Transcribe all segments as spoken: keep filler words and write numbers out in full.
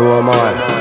Who am I?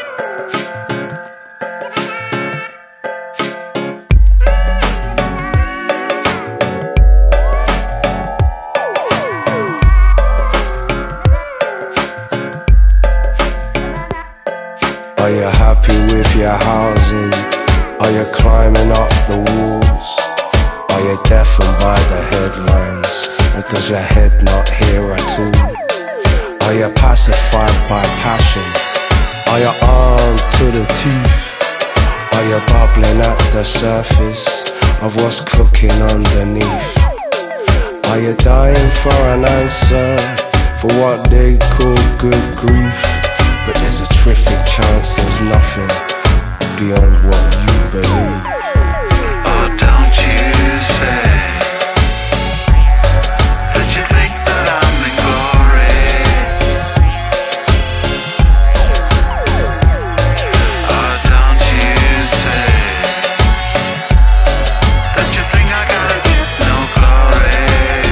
Are you happy with your housing? Are you climbing up the walls? Are you deafened by the headlines? Or does your head not hear at all? Are you pacified by passion? Are you armed to the teeth? Are you bubbling at the surface of what's cooking underneath? Are you dying for an answer for what they call good grief? But there's a terrific chance there's nothing beyond what you believe. Oh, don't you say that you think that I'm in glory. Oh, don't you say that you think I gotta get no glory.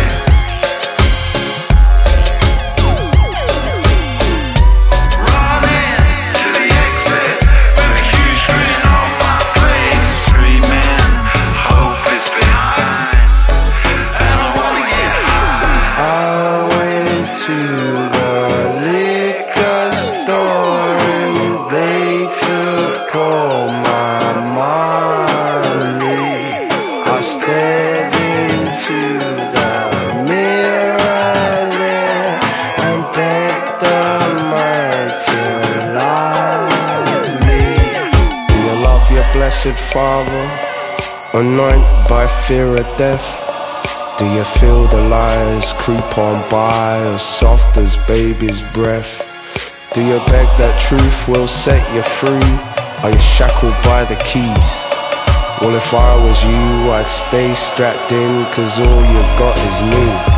Blessed Father, anointed by fear of death, do you feel the lies creep on by as soft as baby's breath? Do you beg that truth will set you free? Are you shackled by the keys? Well, if I was you, I'd stay strapped in, cause all you've got is me.